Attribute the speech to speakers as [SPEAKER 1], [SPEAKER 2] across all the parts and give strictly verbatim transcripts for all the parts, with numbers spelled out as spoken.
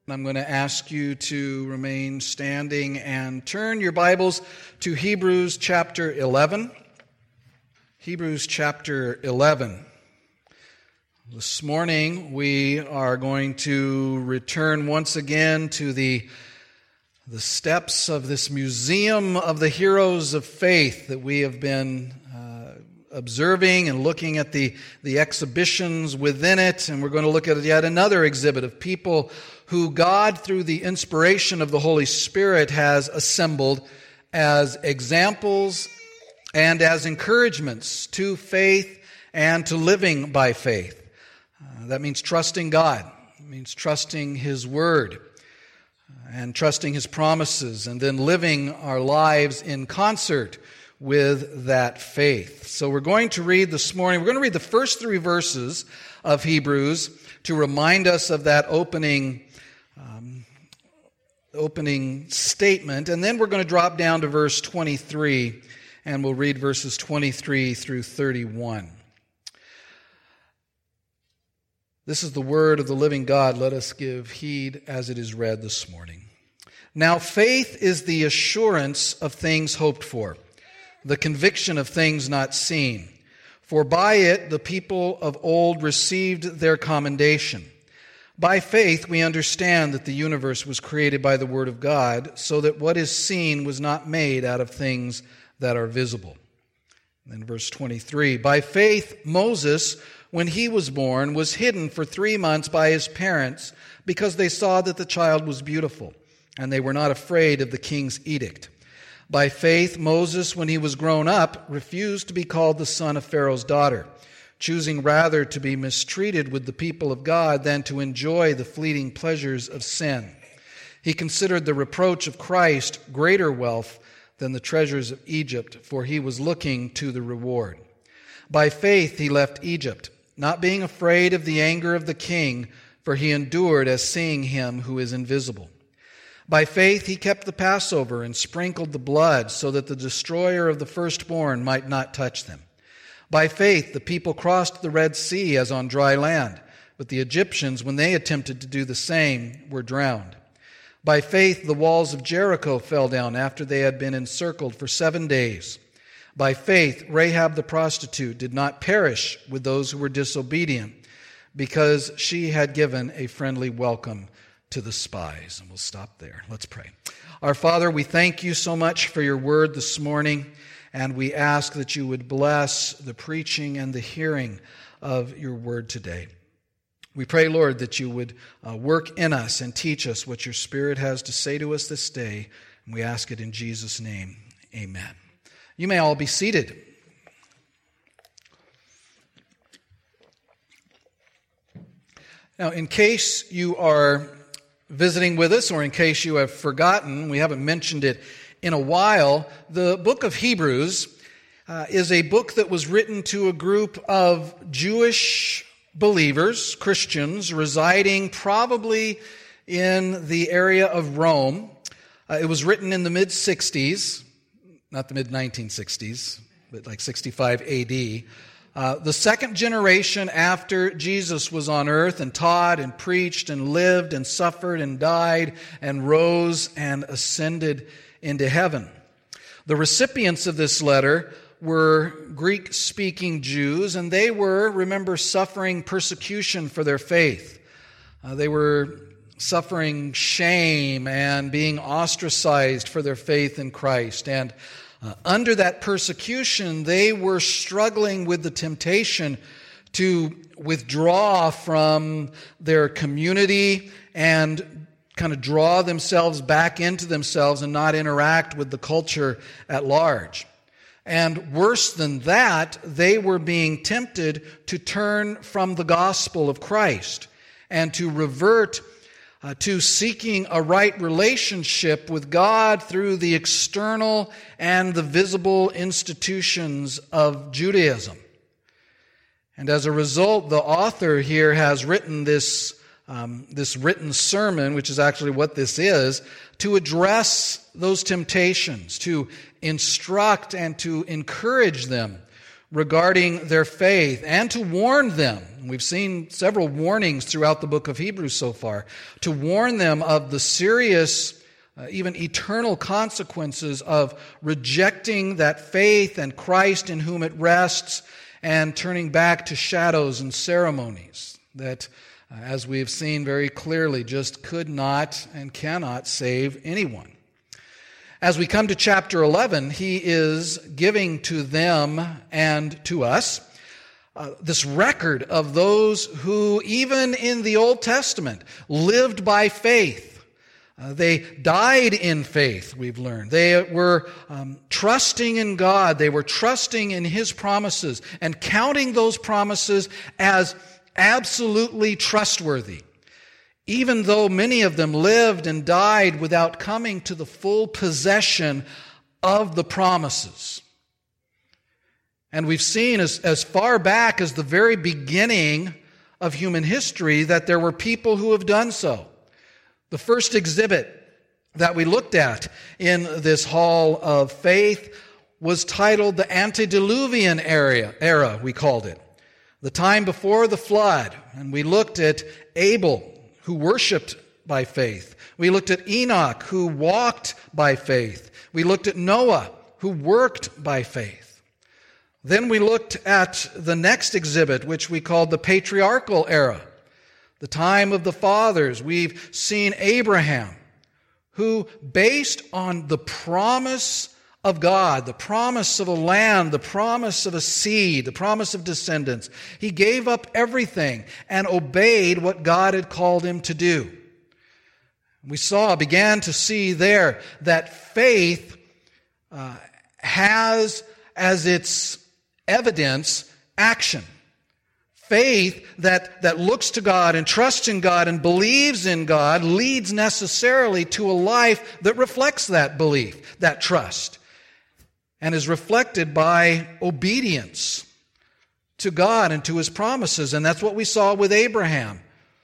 [SPEAKER 1] I'm going to ask you to remain standing and turn your Bibles to Hebrews chapter eleven. Hebrews chapter eleven. This morning we are going to return once again to the, the steps of this museum of the heroes of faith that we have been uh, observing and looking at the, the exhibitions within it. And we're going to look at yet another exhibit of people who God, through the inspiration of the Holy Spirit, has assembled as examples and as encouragements to faith and to living by faith. Uh, that means trusting God. It means trusting His Word and trusting His promises, and then living our lives in concert with that faith. So we're going to read this morning, we're going to read the first three verses of Hebrews to remind us of that opening Um, opening statement, and then we're going to drop down to verse twenty-three, and we'll read verses twenty-three through thirty-one. This is the word of the living God. Let us give heed as it is read this morning. Now faith is the assurance of things hoped for, the conviction of things not seen. For by it the people of old received their commendation. By faith we understand that the universe was created by the Word of God, so that what is seen was not made out of things that are visible. And then verse twenty-three, by faith Moses, when he was born, was hidden for three months by his parents, because they saw that the child was beautiful, and they were not afraid of the king's edict. By faith Moses, when he was grown up, refused to be called the son of Pharaoh's daughter, choosing rather to be mistreated with the people of God than to enjoy the fleeting pleasures of sin. He considered the reproach of Christ greater wealth than the treasures of Egypt, for he was looking to the reward. By faith he left Egypt, not being afraid of the anger of the king, for he endured as seeing him who is invisible. By faith he kept the Passover and sprinkled the blood, so that the destroyer of the firstborn might not touch them. By faith, the people crossed the Red Sea as on dry land, but the Egyptians, when they attempted to do the same, were drowned. By faith, the walls of Jericho fell down after they had been encircled for seven days. By faith, Rahab the prostitute did not perish with those who were disobedient, because she had given a friendly welcome to the spies. And we'll stop there. Let's pray. Our Father, we thank you so much for your word this morning. And we ask that you would bless the preaching and the hearing of your word today. We pray, Lord, that you would uh, work in us and teach us what your Spirit has to say to us this day. And we ask it in Jesus' name. Amen. You may all be seated. Now, in case you are visiting with us, or in case you have forgotten, we haven't mentioned it in a while, the book of Hebrews uh, is a book that was written to a group of Jewish believers, Christians, residing probably in the area of Rome. Uh, it was written in the mid-sixties, not the mid-nineteen sixties, but like sixty-five A D. Uh, the second generation after Jesus was on earth and taught and preached and lived and suffered and died and rose and ascended into heaven. The recipients of this letter were Greek-speaking Jews, and they were, remember, suffering persecution for their faith. Uh, they were suffering shame and being ostracized for their faith in Christ. And uh, under that persecution, they were struggling with the temptation to withdraw from their community and kind of draw themselves back into themselves and not interact with the culture at large. And worse than that, they were being tempted to turn from the gospel of Christ and to revert uh, to seeking a right relationship with God through the external and the visible institutions of Judaism. And as a result, the author here has written this Um, this written sermon, which is actually what this is, to address those temptations, to instruct and to encourage them regarding their faith and to warn them. We've seen several warnings throughout the book of Hebrews so far, to warn them of the serious, uh, even eternal consequences of rejecting that faith and Christ in whom it rests and turning back to shadows and ceremonies that, uh, as we have seen very clearly, just could not and cannot save anyone. As we come to chapter eleven, he is giving to them and to us uh, this record of those who, even in the Old Testament, lived by faith. Uh, they died in faith, we've learned. They were um, trusting in God. They were trusting in His promises and counting those promises as absolutely trustworthy, even though many of them lived and died without coming to the full possession of the promises. And we've seen as, as far back as the very beginning of human history that there were people who have done so. The first exhibit that we looked at in this hall of faith was titled the Antediluvian era, era, we called it. The time before the flood. And we looked at Abel, who worshiped by faith. We looked at Enoch, who walked by faith. We looked at Noah, who worked by faith. Then we looked at the next exhibit, which we called the patriarchal era, the time of the fathers. We've seen Abraham, who, based on the promise of God, the promise of a land, the promise of a seed, the promise of descendants, he gave up everything and obeyed what God had called him to do. We saw, began to see there that faith uh, has as its evidence action. Faith that, that looks to God and trusts in God and believes in God leads necessarily to a life that reflects that belief, that trust, and is reflected by obedience to God and to His promises. And that's what we saw with Abraham.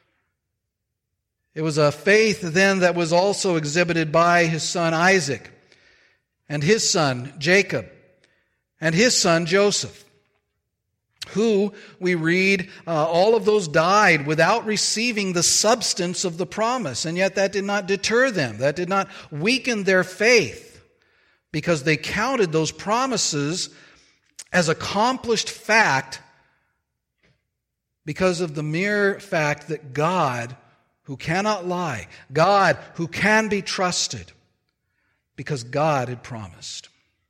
[SPEAKER 1] It was a faith then that was also exhibited by his son Isaac and his son Jacob and his son Joseph, who, we read, uh, all of those died without receiving the substance of the promise. And yet that did not deter them. That did not weaken their faith, because they counted those promises as accomplished fact because of the mere fact that God, who cannot lie, God, who can be trusted, because God had promised.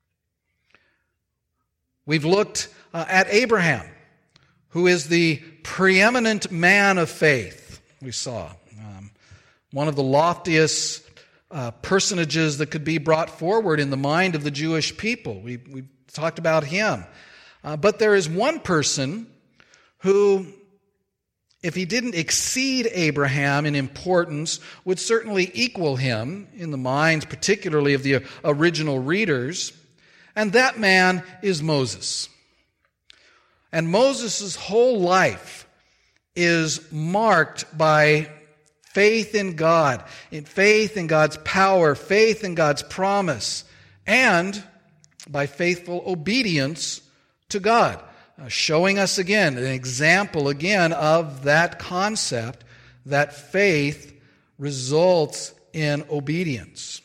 [SPEAKER 1] We've looked uh, at Abraham, who is the preeminent man of faith, we saw. Um, one of the loftiest uh, personages that could be brought forward in the mind of the Jewish people. We, we talked about him. Uh, but there is one person who, if he didn't exceed Abraham in importance, would certainly equal him in the minds particularly of the original readers. And that man is Moses. And Moses' whole life is marked by faith in God, in faith in God's power, faith in God's promise, and by faithful obedience to God, uh, showing us again, an example again of that concept that faith results in obedience.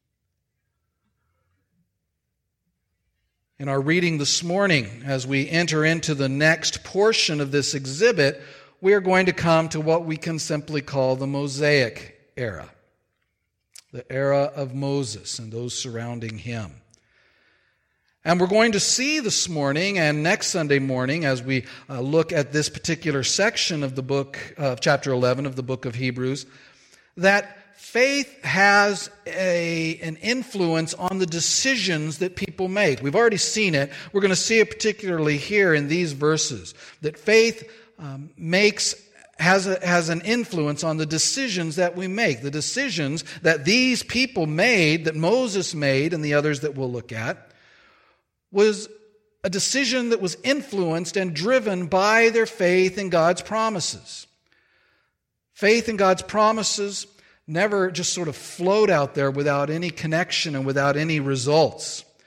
[SPEAKER 1] In our reading this morning, as we enter into the next portion of this exhibit, we are going to come to what we can simply call the Mosaic era, the era of Moses and those surrounding him. And we're going to see this morning and next Sunday morning, as we uh, look at this particular section of the book of uh, chapter eleven of the book of Hebrews, that faith has a, an influence on the decisions that people make. We've already seen it. We're going to see it particularly here in these verses, that faith um, makes has a, has an influence on the decisions that we make, the decisions that these people made, that Moses made, and the others that we'll look at, was a decision that was influenced and driven by their faith in God's promises. Faith in God's promises never just sort of float out there without any connection and without any results.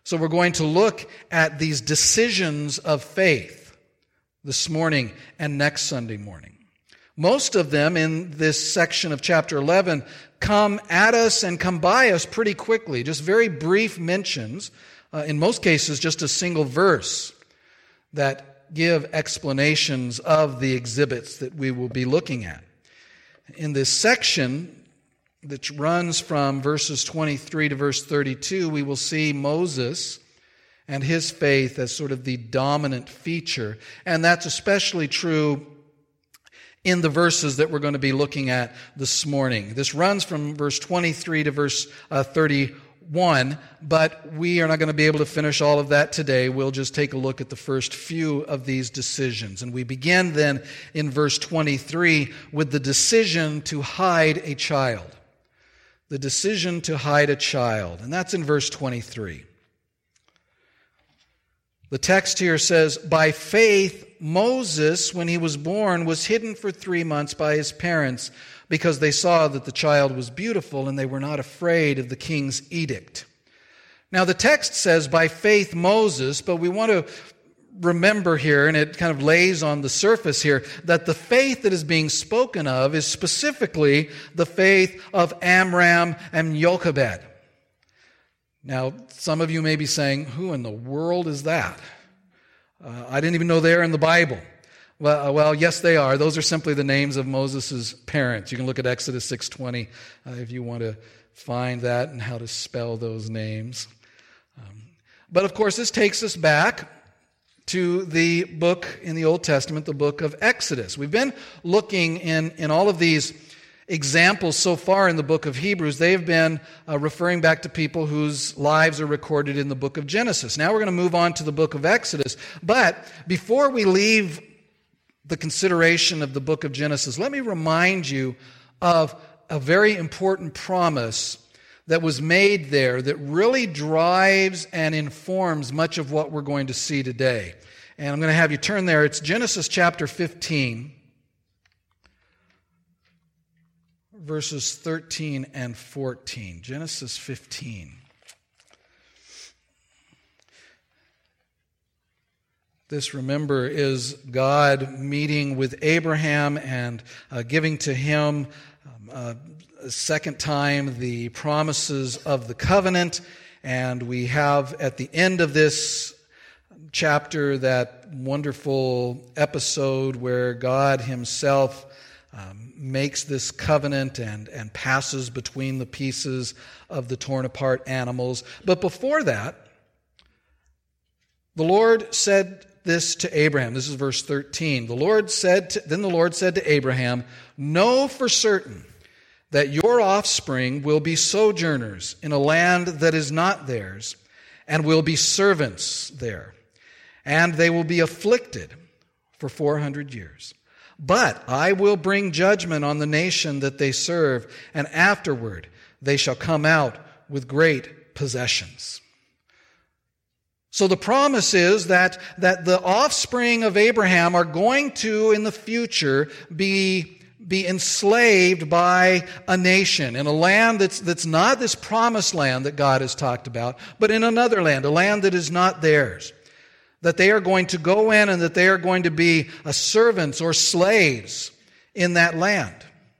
[SPEAKER 1] So we're going to look at these decisions of faith this morning and next Sunday morning. Most of them in this section of chapter eleven come at us and come by us pretty quickly, just very brief mentions, uh, in most cases just a single verse that give explanations of the exhibits that we will be looking at. In this section, that runs from verses twenty-three to verse thirty-two, we will see Moses and his faith as sort of the dominant feature. And that's especially true in the verses that we're going to be looking at this morning. This runs from verse twenty-three to verse uh, thirty-one, but we are not going to be able to finish all of that today. We'll just take a look at the first few of these decisions. And we begin then in verse twenty-three with the decision to hide a child. The decision to hide a child. And that's in verse twenty-three. The text here says, "By faith, Moses, when he was born, was hidden for three months by his parents because they saw that the child was beautiful and they were not afraid of the king's edict." Now, the text says, "By faith, Moses," but we want to remember here, and it kind of lays on the surface here, that the faith that is being spoken of is specifically the faith of Amram and Jochebed. Now, some of you may be saying, who in the world is that? Uh, I didn't even know they're in the Bible. Well, uh, well, yes, they are. Those are simply the names of Moses' parents. You can look at Exodus six twenty uh, if you want to find that and how to spell those names. Um, but, of course, this takes us back to the book in the Old Testament, the book of Exodus. We've been looking in, in all of these examples so far in the book of Hebrews. They've been uh, referring back to people whose lives are recorded in the book of Genesis. Now we're going to move on to the book of Exodus. But before we leave the consideration of the book of Genesis, let me remind you of a very important promise that was made there that really drives and informs much of what we're going to see today. And I'm going to have you turn there. It's Genesis chapter fifteen. Verses thirteen and fourteen. Genesis fifteen. This, remember, is God meeting with Abraham and uh, giving to him um, uh, a second time the promises of the covenant. And we have at the end of this chapter that wonderful episode where God himself Um, makes this covenant and, and passes between the pieces of the torn apart animals. But before that, the Lord said this to Abraham. This is verse thirteen. The Lord said to, then the Lord said to Abraham, "Know for certain that your offspring will be sojourners in a land that is not theirs, and will be servants there, and they will be afflicted for four hundred years. But I will bring judgment on the nation that they serve, and afterward they shall come out with great possessions." So the promise is that, that the offspring of Abraham are going to, in the future, be, be enslaved by a nation in a land that's, that's not this promised land that God has talked about, but in another land, a land that is not theirs. That they are going to go in and that they are going to be uh, servants or slaves in that land.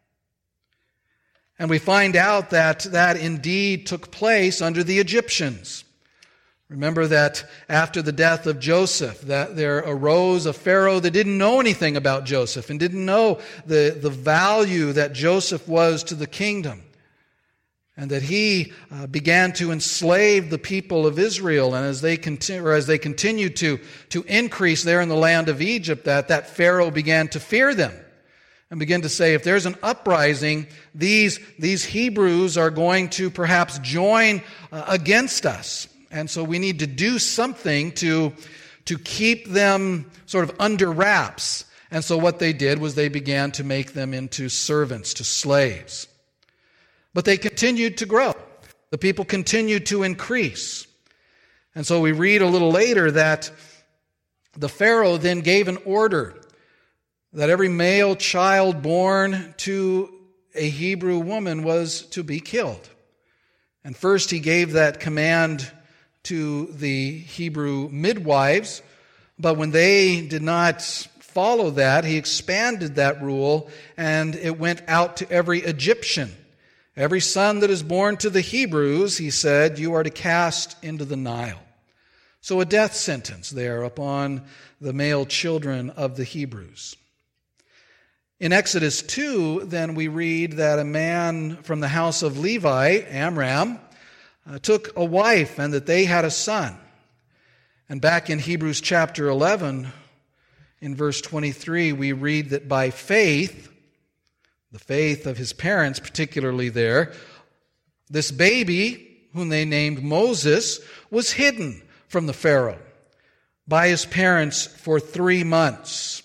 [SPEAKER 1] And we find out that that indeed took place under the Egyptians. Remember that after the death of Joseph, that there arose a Pharaoh that didn't know anything about Joseph and didn't know the, the value that Joseph was to the kingdom. And that he uh, began to enslave the people of Israel, and as they continue, or as they continued to to increase there in the land of Egypt, that that Pharaoh began to fear them, and began to say, if there's an uprising, these these Hebrews are going to perhaps join uh, against us, and so we need to do something to to keep them sort of under wraps. And so what they did was they began to make them into servants, to slaves. But they continued to grow. The people continued to increase. And so we read a little later that the Pharaoh then gave an order that every male child born to a Hebrew woman was to be killed. And first he gave that command to the Hebrew midwives, but when they did not follow that, he expanded that rule, and it went out to every Egyptian. Every son that is born to the Hebrews, he said, you are to cast into the Nile. So a death sentence there upon the male children of the Hebrews. In Exodus two, then we read that a man from the house of Levi, Amram, uh, took a wife and that they had a son. And back in Hebrews chapter eleven, in verse twenty-three, we read that by faith, the faith of his parents particularly there, this baby, whom they named Moses, was hidden from the Pharaoh by his parents for three months.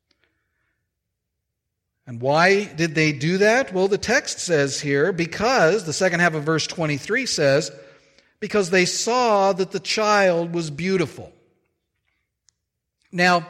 [SPEAKER 1] And why did they do that? Well, the text says here, because, the second half of verse twenty-three says, because they saw that the child was beautiful. Now,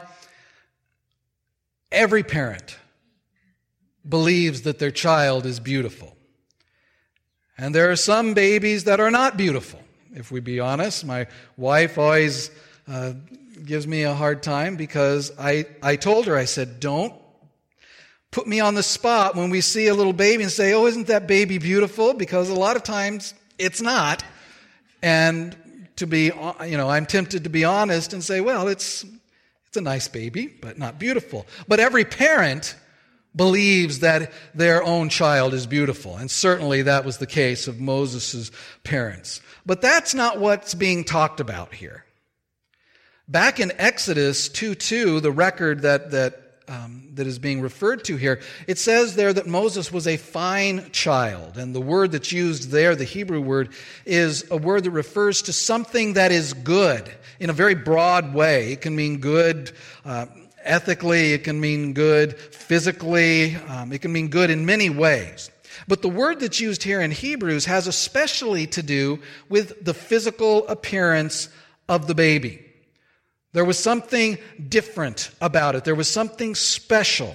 [SPEAKER 1] every parent believes that their child is beautiful. And there are some babies that are not beautiful, if we be honest. My wife always uh, gives me a hard time because I, I told her, I said, don't put me on the spot when we see a little baby and say, oh, isn't that baby beautiful? Because a lot of times it's not. And to be, you know, I'm tempted to be honest and say, well, it's it's a nice baby, but not beautiful. But every parent believes that their own child is beautiful. And certainly that was the case of Moses' parents. But that's not what's being talked about here. Back in Exodus two two, the record that that Um, that is being referred to here, it says there that Moses was a fine child. And the word that's used there, the Hebrew word, is a word that refers to something that is good in a very broad way. It can mean good uh, ethically, it can mean good physically, um, it can mean good in many ways. But the word that's used here in Hebrews has especially to do with the physical appearance of the baby. There was something different about it. There was something special.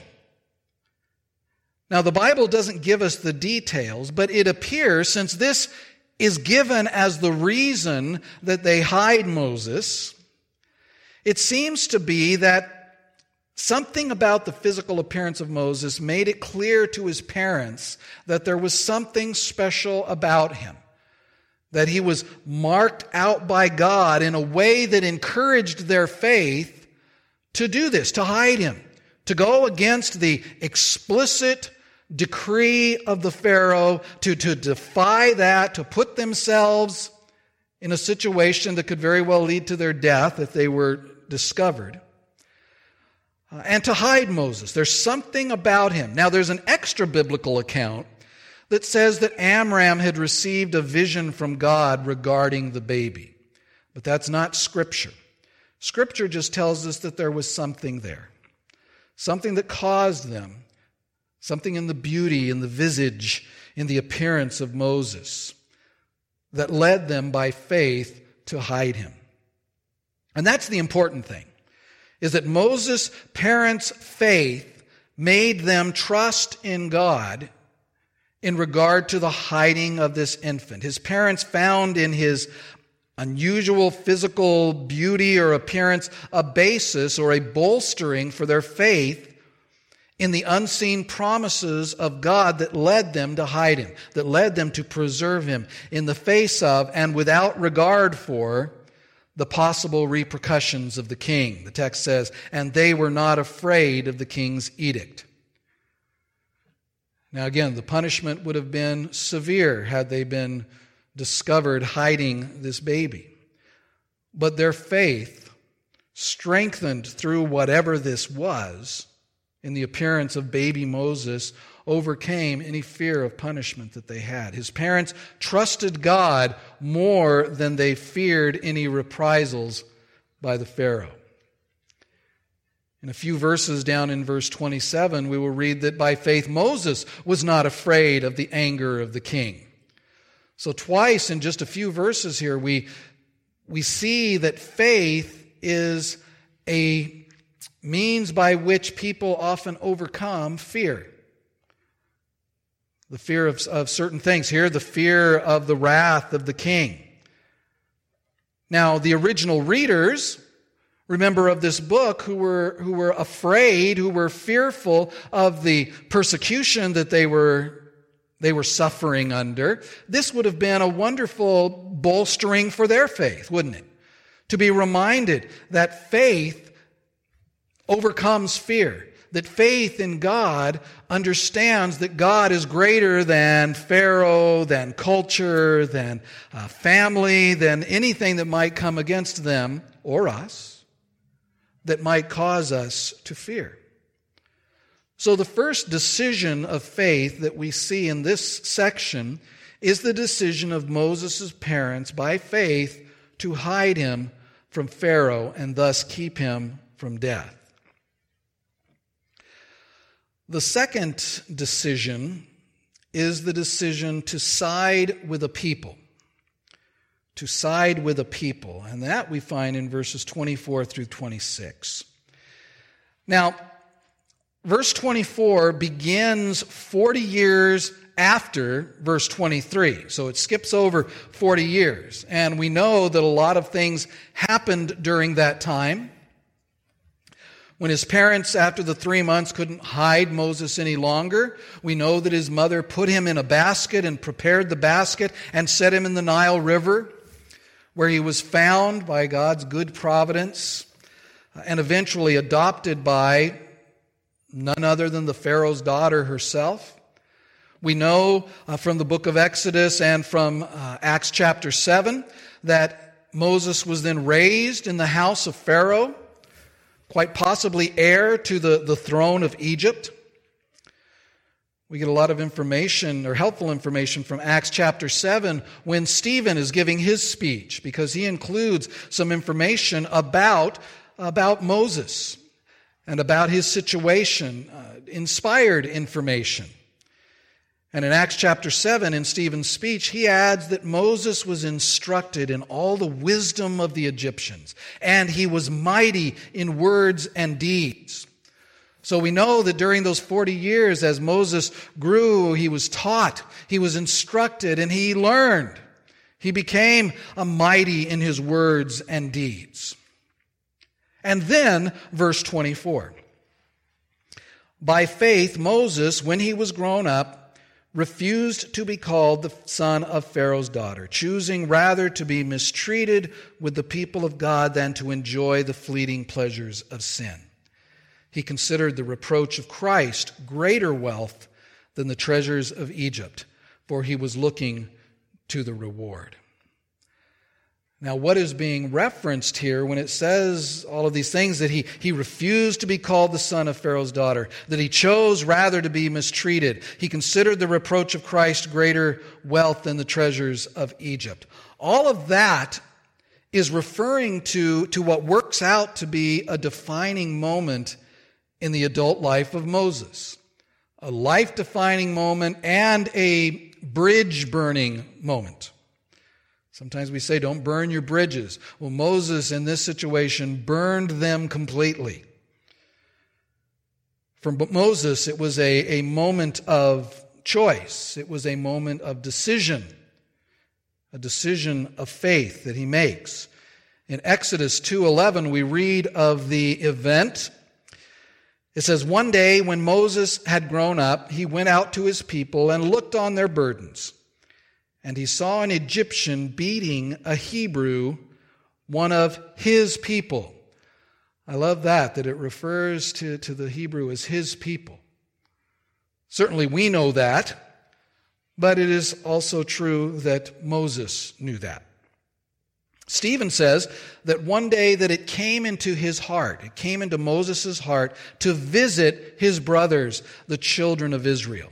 [SPEAKER 1] Now, the Bible doesn't give us the details, but it appears, since this is given as the reason that they hide Moses, it seems to be that something about the physical appearance of Moses made it clear to his parents that there was something special about him. That he was marked out by God in a way that encouraged their faith to do this, to hide him, to go against the explicit decree of the Pharaoh, to, to defy that, to put themselves in a situation that could very well lead to their death if they were discovered, uh, and to hide Moses. There's something about him. Now, there's an extra biblical account that says that Amram had received a vision from God regarding the baby. But that's not Scripture. Scripture just tells us that there was something there. Something that caused them. Something in the beauty, in the visage, in the appearance of Moses that led them by faith to hide him. And that's the important thing, is that Moses' parents' faith made them trust in God in regard to the hiding of this infant. His parents found in his unusual physical beauty or appearance a basis or a bolstering for their faith in the unseen promises of God that led them to hide him, that led them to preserve him in the face of and without regard for the possible repercussions of the king. The text says, and they were not afraid of the king's edict. Now again, the punishment would have been severe had they been discovered hiding this baby. But their faith, strengthened through whatever this was, in the appearance of baby Moses, overcame any fear of punishment that they had. His parents trusted God more than they feared any reprisals by the Pharaoh. In a few verses down in verse twenty-seven, we will read that by faith Moses was not afraid of the anger of the king. So twice in just a few verses here, we, we see that faith is a means by which people often overcome fear. The fear of, of certain things. Here, the fear of the wrath of the king. Now, the original readers, remember, of this book who were, who were afraid, who were fearful of the persecution that they were, they were suffering under, this would have been a wonderful bolstering for their faith, wouldn't it? To be reminded that faith overcomes fear, that faith in God understands that God is greater than Pharaoh, than culture, than uh, family, than anything that might come against them or us that might cause us to fear. So the first decision of faith that we see in this section is the decision of Moses' parents by faith to hide him from Pharaoh and thus keep him from death. The second decision is the decision to side with a people. To side with a people. And that we find in verses twenty-four through twenty-six. Now, verse twenty-four begins forty years after verse twenty-three. So it skips over forty years. And we know that a lot of things happened during that time. When his parents, after the three months, couldn't hide Moses any longer, we know that his mother put him in a basket and prepared the basket and set him in the Nile River, where he was found by God's good providence and eventually adopted by none other than the Pharaoh's daughter herself. We know uh, from the book of Exodus and from uh, Acts chapter seven that Moses was then raised in the house of Pharaoh, quite possibly heir to the, the throne of Egypt. We get a lot of information, or helpful information, from Acts chapter seven when Stephen is giving his speech, because he includes some information about, about Moses and about his situation, uh, inspired information. And in Acts chapter seven, in Stephen's speech, he adds that Moses was instructed in all the wisdom of the Egyptians, and he was mighty in words and deeds. So we know that during those forty years, as Moses grew, he was taught, he was instructed, and he learned. He became a mighty in his words and deeds. And then, verse twenty-four. By faith, Moses, when he was grown up, refused to be called the son of Pharaoh's daughter, choosing rather to be mistreated with the people of God than to enjoy the fleeting pleasures of sin. He considered the reproach of Christ greater wealth than the treasures of Egypt, for he was looking to the reward. Now, what is being referenced here when it says all of these things, that he, he refused to be called the son of Pharaoh's daughter, that he chose rather to be mistreated, he considered the reproach of Christ greater wealth than the treasures of Egypt. All of that is referring to, to what works out to be a defining moment in the adult life of Moses. A life-defining moment and a bridge-burning moment. Sometimes we say, don't burn your bridges. Well, Moses in this situation burned them completely. For Moses, it was a, a moment of choice. It was a moment of decision. A decision of faith that he makes. In Exodus two eleven, we read of the event. It says, one day when Moses had grown up, he went out to his people and looked on their burdens. And he saw an Egyptian beating a Hebrew, one of his people. I love that, that it refers to, to the Hebrew as his people. Certainly we know that, but it is also true that Moses knew that. Stephen says that one day that it came into his heart, it came into Moses' heart to visit his brothers, the children of Israel.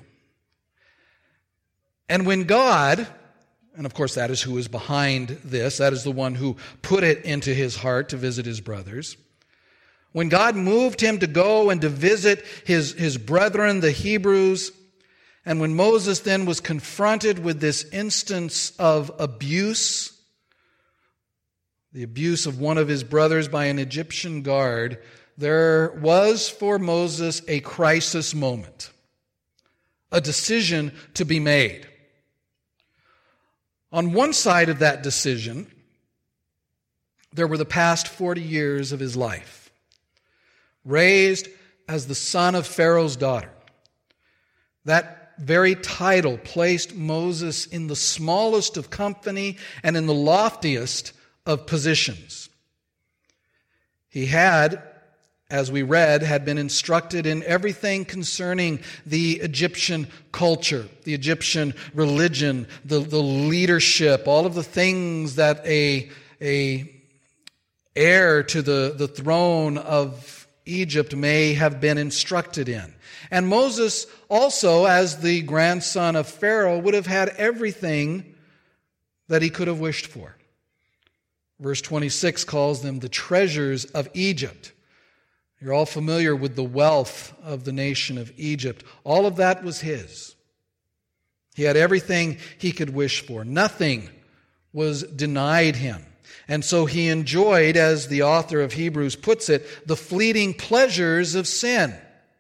[SPEAKER 1] And when God, and of course that is who is behind this, that is the one who put it into his heart to visit his brothers. When God moved him to go and to visit his, his brethren, the Hebrews, and when Moses then was confronted with this instance of abuse, the abuse of one of his brothers by an Egyptian guard, there was for Moses a crisis moment, a decision to be made. On one side of that decision there were the past forty years of his life. Raised as the son of Pharaoh's daughter. That very title placed Moses in the smallest of company and in the loftiest of positions. He had, as we read, had been instructed in everything concerning the Egyptian culture, the Egyptian religion, the, the leadership, all of the things that a, a heir to the, the throne of Egypt may have been instructed in. And Moses also, as the grandson of Pharaoh, would have had everything that he could have wished for. Verse twenty-six calls them the treasures of Egypt. You're all familiar with the wealth of the nation of Egypt. All of that was his. He had everything he could wish for. Nothing was denied him. And so he enjoyed, as the author of Hebrews puts it, the fleeting pleasures of sin.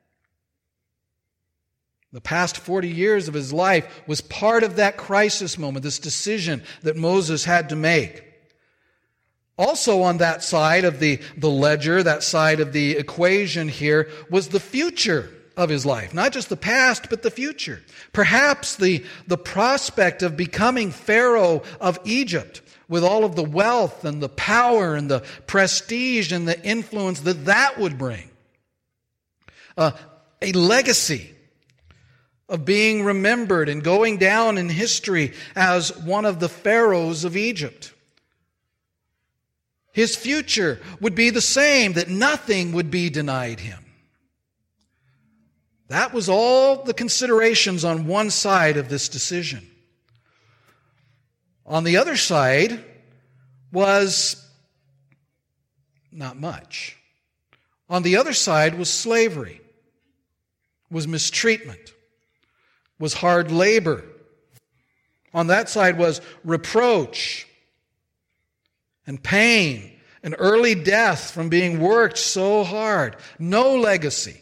[SPEAKER 1] The past forty years of his life was part of that crisis moment, this decision that Moses had to make. Also on that side of the, the ledger, that side of the equation here, was the future of his life. Not just the past, but the future. Perhaps the, the prospect of becoming Pharaoh of Egypt, with all of the wealth and the power and the prestige and the influence that that would bring. Uh, a legacy of being remembered and going down in history as one of the pharaohs of Egypt. His future would be the same, that nothing would be denied him. That was all the considerations on one side of this decision. On the other side was not much. On the other side was slavery, was mistreatment, was hard labor. On that side was reproach and pain and early death from being worked so hard. No legacy.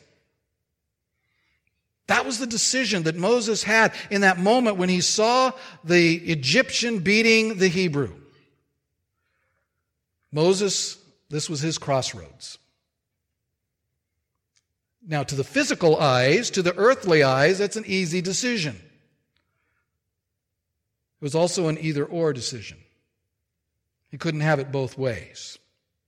[SPEAKER 1] That was the decision that Moses had in that moment when he saw the Egyptian beating the Hebrew. Moses, this was his crossroads. Now, to the physical eyes, to the earthly eyes, that's an easy decision. It was also an either-or decision. He couldn't have it both ways.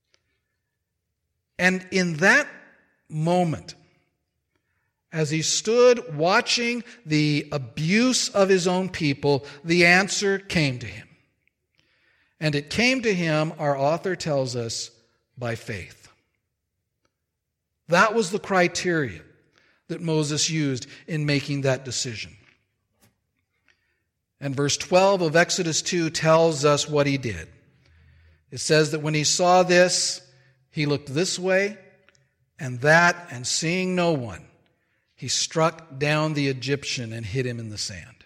[SPEAKER 1] And in that moment, as he stood watching the abuse of his own people, the answer came to him. And it came to him, our author tells us, by faith. That was the criteria that Moses used in making that decision. And verse twelve of Exodus two tells us what he did. It says that when he saw this, he looked this way and that, and seeing no one, he struck down the Egyptian and hid him in the sand.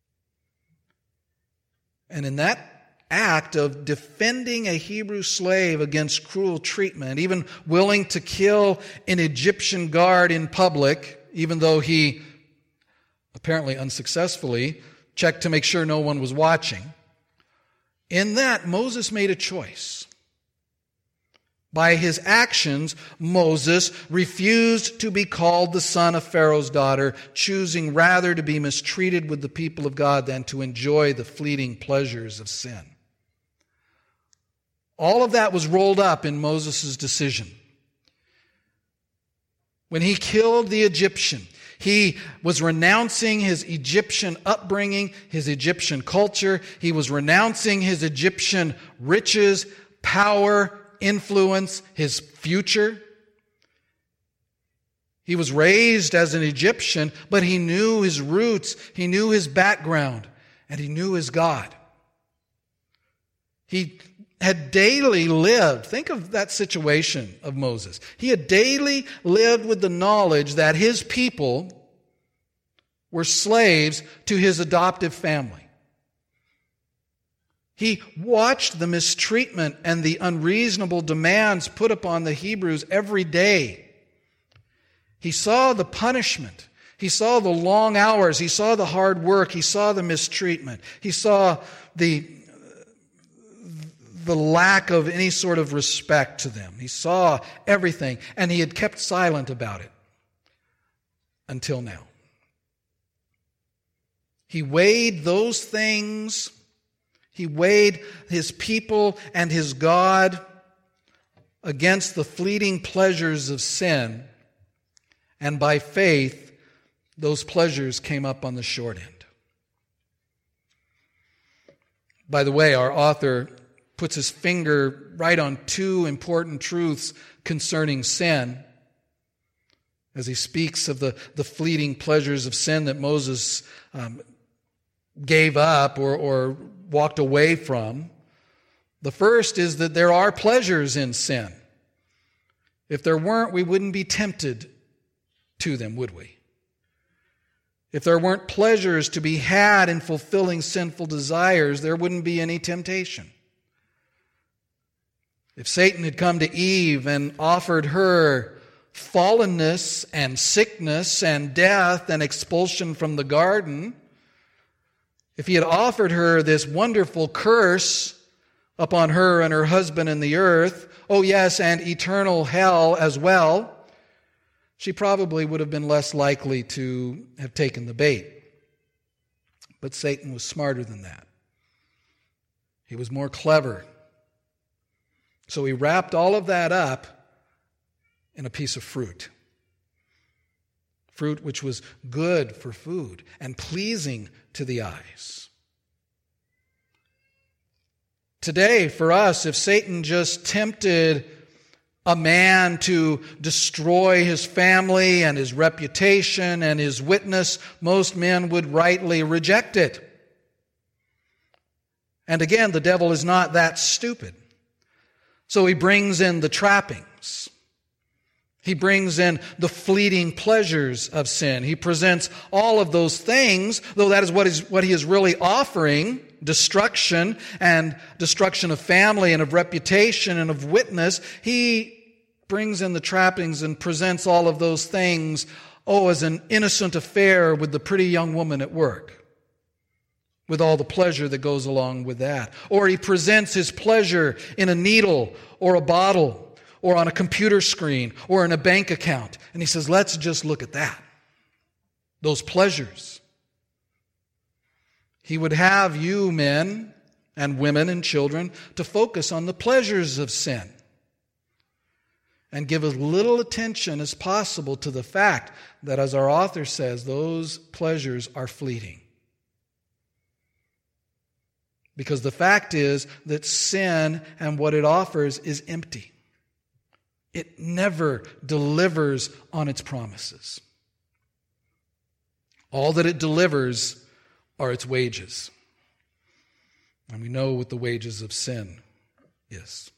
[SPEAKER 1] And in that act of defending a Hebrew slave against cruel treatment, even willing to kill an Egyptian guard in public, even though he apparently unsuccessfully checked to make sure no one was watching, in that, Moses made a choice. By his actions, Moses refused to be called the son of Pharaoh's daughter, choosing rather to be mistreated with the people of God than to enjoy the fleeting pleasures of sin. All of that was rolled up in Moses' decision. When he killed the Egyptian, he was renouncing his Egyptian upbringing, his Egyptian culture. He was renouncing his Egyptian riches, power, influence, his future. He was raised as an Egyptian, but he knew his roots, he knew his background, and he knew his God. He had daily lived, think of that situation of Moses. He had daily lived with the knowledge that his people were slaves to his adoptive family. He watched the mistreatment and the unreasonable demands put upon the Hebrews every day. He saw the punishment. He saw the long hours. He saw the hard work. He saw the mistreatment. He saw the, the lack of any sort of respect to them. He saw everything, and he had kept silent about it until now. He weighed those things, he weighed his people and his God against the fleeting pleasures of sin, and by faith, those pleasures came up on the short end. By the way, our author puts his finger right on two important truths concerning sin as he speaks of the, the fleeting pleasures of sin that Moses um, gave up or, or walked away from. The first is that there are pleasures in sin. If there weren't, we wouldn't be tempted to them, would we? If there weren't pleasures to be had in fulfilling sinful desires, there wouldn't be any temptation. If Satan had come to Eve and offered her fallenness and sickness and death and expulsion from the garden, if he had offered her this wonderful curse upon her and her husband and the earth, oh yes, and eternal hell as well, she probably would have been less likely to have taken the bait. But Satan was smarter than that. He was more clever. So he wrapped all of that up in a piece of fruit. Fruit which was good for food and pleasing to the eyes. Today, for us, if Satan just tempted a man to destroy his family and his reputation and his witness, most men would rightly reject it. And again, the devil is not that stupid. So he brings in the trappings. He brings in the fleeting pleasures of sin. He presents all of those things, though that is what is what he is really offering, destruction and destruction of family and of reputation and of witness. He brings in the trappings and presents all of those things, oh, as an innocent affair with the pretty young woman at work, with all the pleasure that goes along with that. Or he presents his pleasure in a needle or a bottle or on a computer screen or in a bank account. And he says, let's just look at that. Those pleasures. He would have you men and women and children to focus on the pleasures of sin and give as little attention as possible to the fact that, as our author says, those pleasures are fleeting. Because the fact is that sin and what it offers is empty. It never delivers on its promises. All that it delivers are its wages. And we know what the wages of sin is.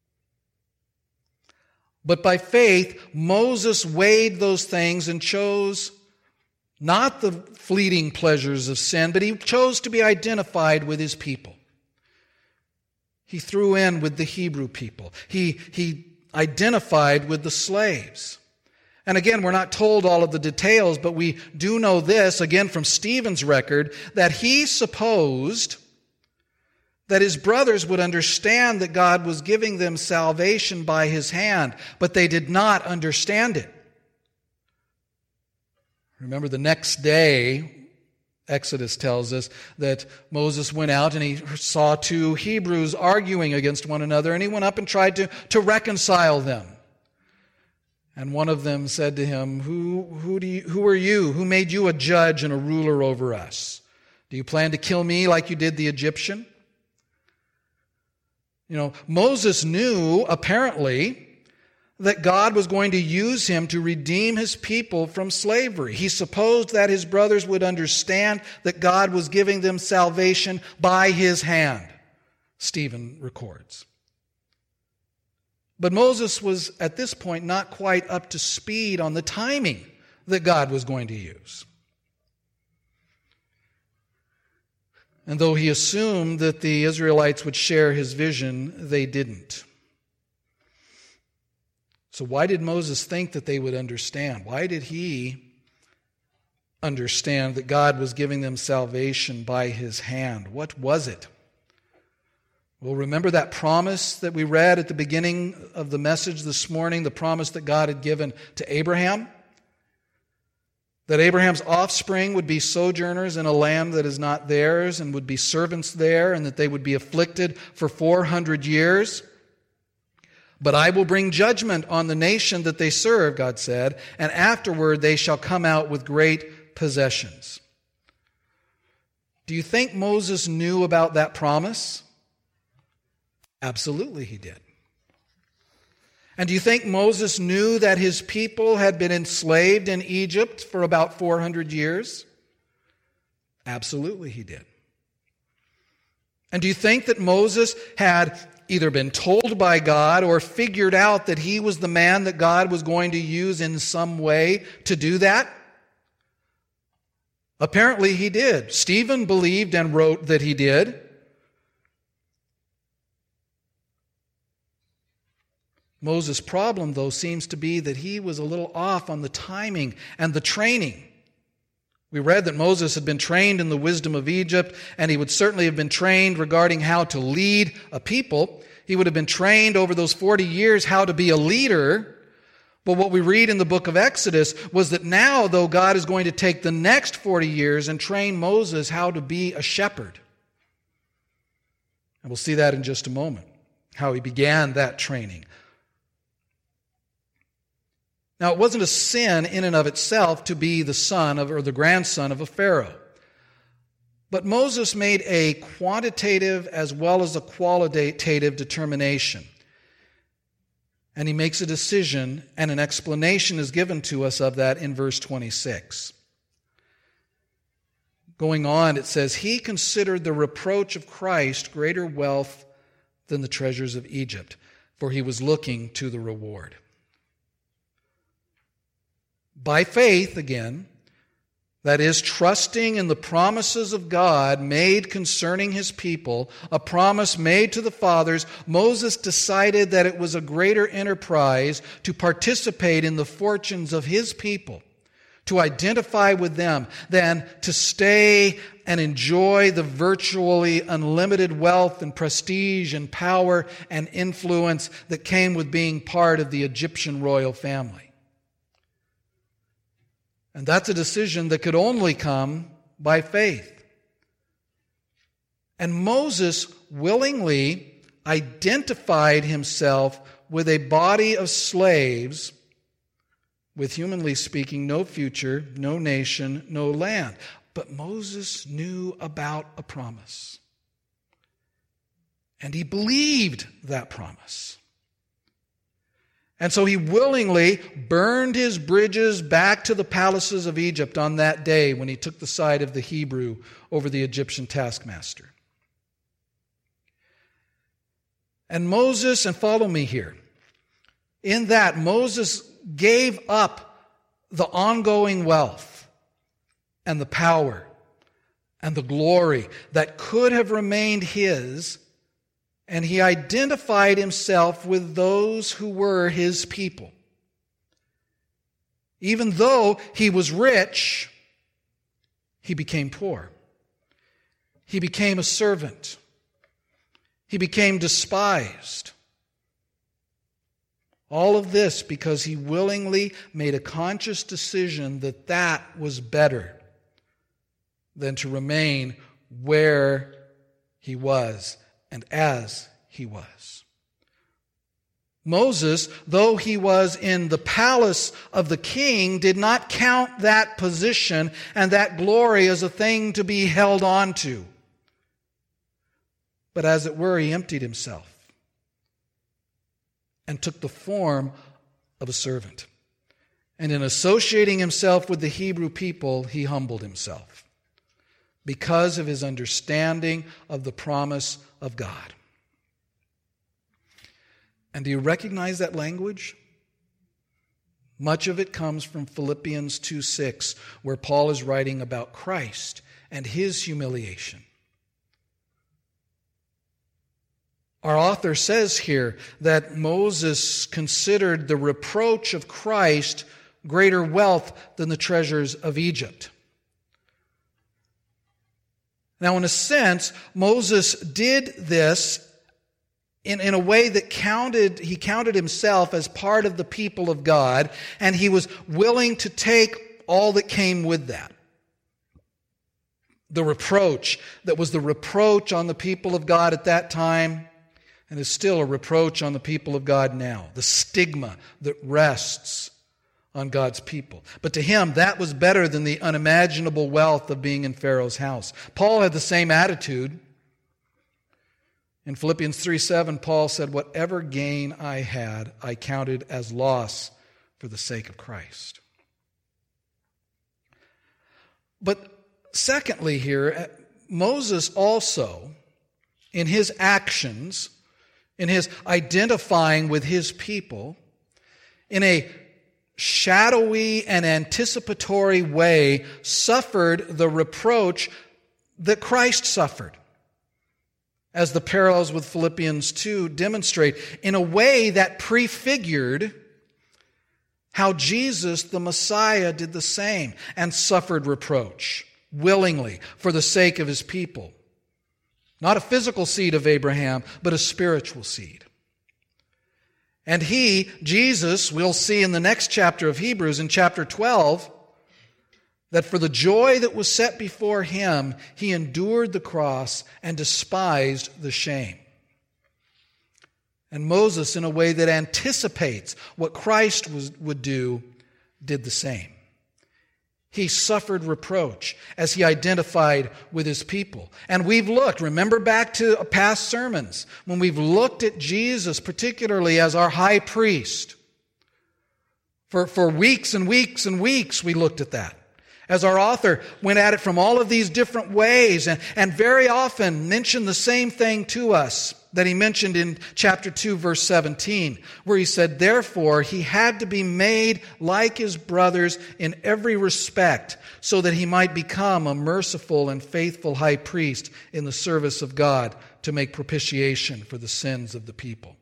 [SPEAKER 1] But by faith, Moses weighed those things and chose not the fleeting pleasures of sin, but he chose to be identified with his people. He threw in with the Hebrew people. He, he identified with the slaves. And again, we're not told all of the details, but we do know this, again from Stephen's record, that he supposed that his brothers would understand that God was giving them salvation by his hand, but they did not understand it. Remember, the next day, Exodus tells us that Moses went out and he saw two Hebrews arguing against one another, and he went up and tried to, to reconcile them. And one of them said to him, who, who, do you, who are you? Who made you a judge and a ruler over us? Do you plan to kill me like you did the Egyptian? You know, Moses knew, apparently, that God was going to use him to redeem his people from slavery. He supposed that his brothers would understand that God was giving them salvation by his hand, Stephen records. But Moses was, at this point, not quite up to speed on the timing that God was going to use. And though he assumed that the Israelites would share his vision, they didn't. So why did Moses think that they would understand? Why did he understand that God was giving them salvation by his hand? What was it? Well, remember that promise that we read at the beginning of the message this morning, the promise that God had given to Abraham? That Abraham's offspring would be sojourners in a land that is not theirs and would be servants there, and that they would be afflicted for four hundred years. But I will bring judgment on the nation that they serve, God said, and afterward they shall come out with great possessions. Do you think Moses knew about that promise? Absolutely he did. And do you think Moses knew that his people had been enslaved in Egypt for about four hundred years? Absolutely he did. And do you think that Moses had either been told by God or figured out that he was the man that God was going to use in some way to do that? Apparently he did. Stephen believed and wrote that he did. Moses' problem, though, seems to be that he was a little off on the timing and the training. We read that Moses had been trained in the wisdom of Egypt, and he would certainly have been trained regarding how to lead a people. He would have been trained over those forty years how to be a leader. But what we read in the book of Exodus was that now, though, God is going to take the next forty years and train Moses how to be a shepherd. And we'll see that in just a moment, how he began that training. Now, it wasn't a sin in and of itself to be the son of or the grandson of a Pharaoh. But Moses made a quantitative as well as a qualitative determination. And he makes a decision, and an explanation is given to us of that in verse twenty-six. Going on, it says, "He considered the reproach of Christ greater wealth than the treasures of Egypt, for he was looking to the reward." By faith, again, that is, trusting in the promises of God made concerning his people, a promise made to the fathers, Moses decided that it was a greater enterprise to participate in the fortunes of his people, to identify with them, than to stay and enjoy the virtually unlimited wealth and prestige and power and influence that came with being part of the Egyptian royal family. And that's a decision that could only come by faith. And Moses willingly identified himself with a body of slaves with, humanly speaking, no future, no nation, no land. But Moses knew about a promise. And he believed that promise. And so he willingly burned his bridges back to the palaces of Egypt on that day when he took the side of the Hebrew over the Egyptian taskmaster. And Moses, and follow me here, in that Moses gave up the ongoing wealth and the power and the glory that could have remained his, and he identified himself with those who were his people. Even though he was rich, he became poor. He became a servant. He became despised. All of this because he willingly made a conscious decision that that was better than to remain where he was and as he was. Moses, though he was in the palace of the king, did not count that position and that glory as a thing to be held on to. But as it were, he emptied himself and took the form of a servant. And in associating himself with the Hebrew people, he humbled himself because of his understanding of the promise of God. And do you recognize that language? Much of it comes from Philippians two six, where Paul is writing about Christ and his humiliation. Our author says here that Moses considered the reproach of Christ greater wealth than the treasures of Egypt. Now, in a sense, Moses did this in, in a way that counted, he counted himself as part of the people of God, and he was willing to take all that came with that. The reproach that was the reproach on the people of God at that time, and is still a reproach on the people of God now. The stigma that rests on God's people. But to him, that was better than the unimaginable wealth of being in Pharaoh's house. Paul had the same attitude. In Philippians three seven, Paul said, "Whatever gain I had, I counted as loss for the sake of Christ." But secondly here, Moses also, in his actions, in his identifying with his people, in a shadowy and anticipatory way, suffered the reproach that Christ suffered, as the parallels with Philippians two demonstrate, in a way that prefigured how Jesus, the Messiah, did the same and suffered reproach willingly for the sake of his people. Not a physical seed of Abraham, but a spiritual seed. And he, Jesus, we'll see in the next chapter of Hebrews, in chapter twelve, that for the joy that was set before him, he endured the cross and despised the shame. And Moses, in a way that anticipates what Christ was, would do, did the same. He suffered reproach as he identified with his people. And we've looked, remember back to past sermons, when we've looked at Jesus, particularly as our high priest. For, for weeks and weeks and weeks we looked at that. As our author went at it from all of these different ways and, and very often mentioned the same thing to us that he mentioned in chapter two, verse seventeen, where he said, "Therefore he had to be made like his brothers in every respect, so that he might become a merciful and faithful high priest in the service of God to make propitiation for the sins of the people."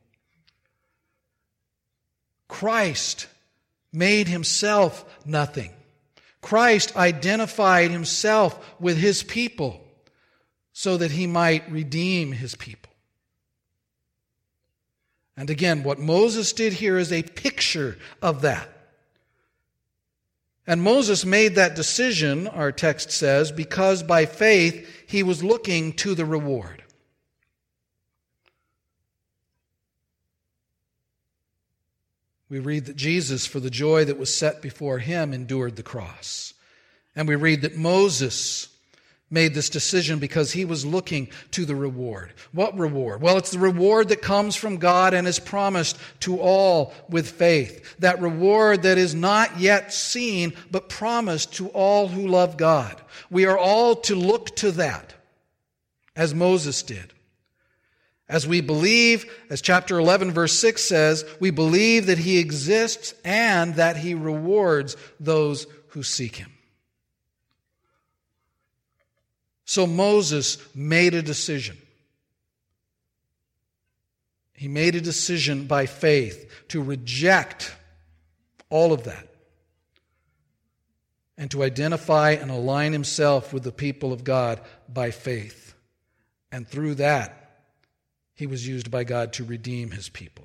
[SPEAKER 1] Christ made himself nothing. Christ identified himself with his people so that he might redeem his people. And again, what Moses did here is a picture of that. And Moses made that decision, our text says, because by faith he was looking to the reward. We read that Jesus, for the joy that was set before him, endured the cross. And we read that Moses made this decision because he was looking to the reward. What reward? Well, it's the reward that comes from God and is promised to all with faith. That reward that is not yet seen, but promised to all who love God. We are all to look to that, as Moses did. As we believe, as chapter eleven verse six says, we believe that he exists and that he rewards those who seek him. So Moses made a decision. He made a decision by faith to reject all of that and to identify and align himself with the people of God by faith. And through that, he was used by God to redeem his people.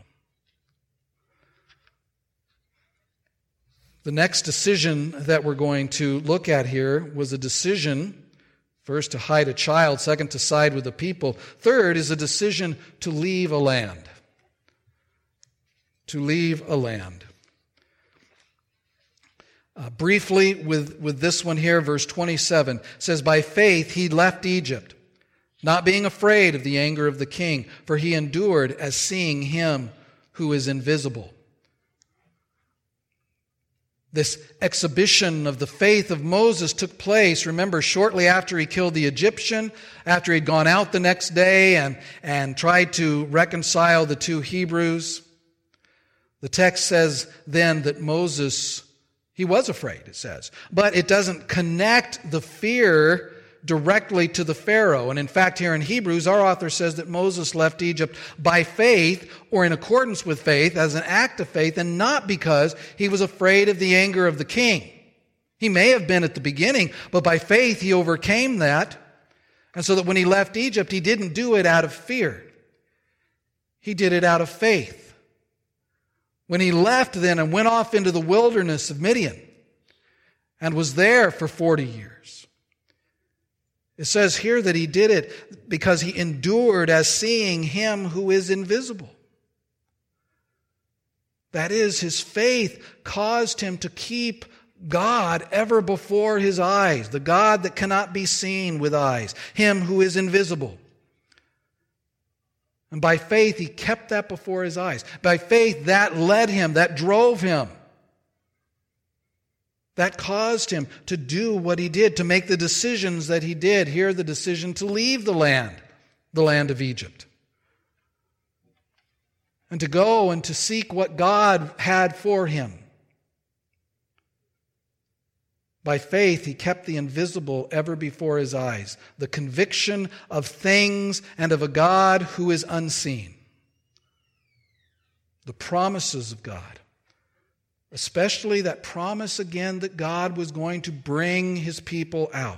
[SPEAKER 1] The next decision that we're going to look at here was a decision, first to hide a child, second to side with the people. Third is a decision to leave a land. To leave a land. Uh, briefly, with, with this one here, verse twenty-seven says, "By faith he left Egypt, not being afraid of the anger of the king, for he endured as seeing him who is invisible." This exhibition of the faith of Moses took place, remember, shortly after he killed the Egyptian, after he'd gone out the next day and, and tried to reconcile the two Hebrews. The text says then that Moses, he was afraid, it says. But it doesn't connect the fear directly to the Pharaoh. And in fact, here in Hebrews, our author says that Moses left Egypt by faith or in accordance with faith, as an act of faith, and not because he was afraid of the anger of the king. He may have been at the beginning, but by faith he overcame that. And so that when he left Egypt, he didn't do it out of fear. He did it out of faith. When he left then and went off into the wilderness of Midian and was there for forty years. It says here that he did it because he endured as seeing him who is invisible. That is, his faith caused him to keep God ever before his eyes, the God that cannot be seen with eyes, him who is invisible. And by faith, he kept that before his eyes. By faith, that led him, that drove him. That caused him to do what he did, to make the decisions that he did. Here, the decision to leave the land, the land of Egypt. And to go and to seek what God had for him. By faith, he kept the invisible ever before his eyes, the conviction of things and of a God who is unseen. The promises of God, especially that promise again that God was going to bring his people out.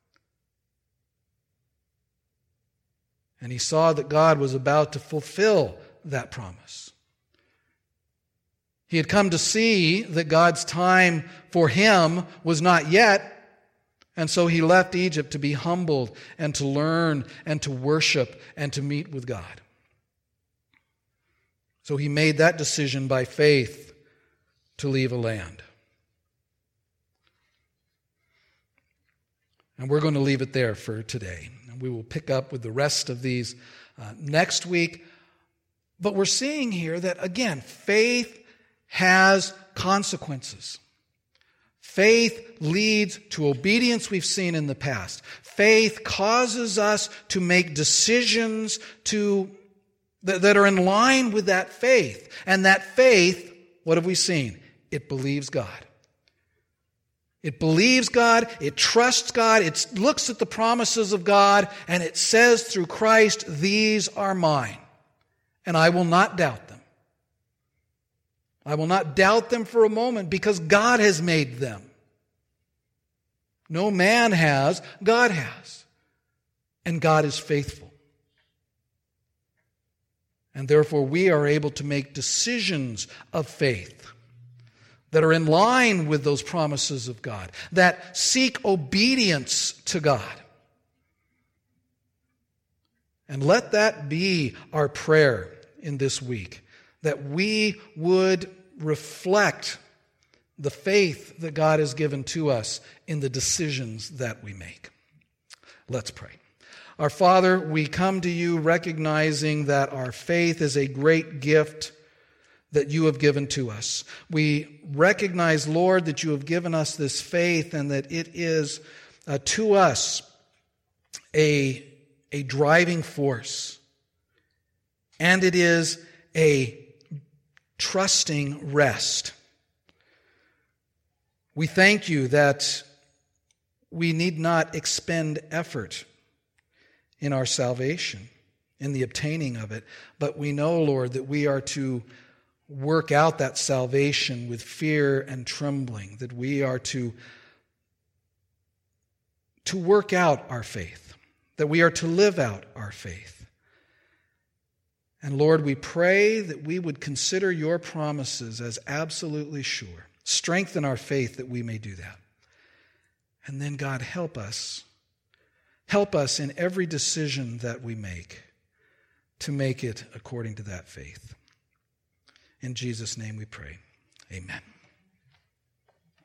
[SPEAKER 1] And he saw that God was about to fulfill that promise. He had come to see that God's time for him was not yet, and so he left Egypt to be humbled and to learn and to worship and to meet with God. So he made that decision by faith to leave a land. And we're going to leave it there for today. And we will pick up with the rest of these uh, next week. But we're seeing here that, again, faith has consequences. Faith leads to obedience, we've seen in the past. Faith causes us to make decisions to, that, that are in line with that faith. And that faith, what have we seen? It believes God. It believes God, it trusts God, it looks at the promises of God, and it says through Christ, these are mine, and I will not doubt them. I will not doubt them for a moment because God has made them. No man has, God has. And God is faithful. And therefore we are able to make decisions of faith that are in line with those promises of God, that seek obedience to God. And let that be our prayer in this week, that we would reflect the faith that God has given to us in the decisions that we make. Let's pray. Our Father, we come to you recognizing that our faith is a great gift that you have given to us. We recognize, Lord, that you have given us this faith and that it is uh, to us a, a driving force. And it is a trusting rest. We thank you that we need not expend effort in our salvation, in the obtaining of it, but we know, Lord, that we are to work out that salvation with fear and trembling, that we are to, to work out our faith, that we are to live out our faith. And Lord, we pray that we would consider your promises as absolutely sure. Strengthen our faith that we may do that. And then, God, help us. Help us in every decision that we make to make it according to that faith. In Jesus' name we pray. Amen.